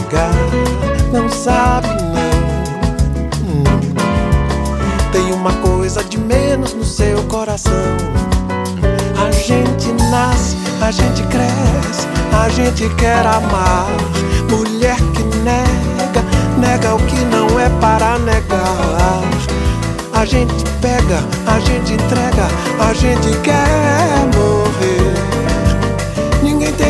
negar, não sabe não. Tem uma coisa de menos no seu coração. A gente nasce, a gente cresce, a gente quer amar. Mulher que nega, nega o que não é para negar. A gente pega, a gente entrega, a gente quer amor.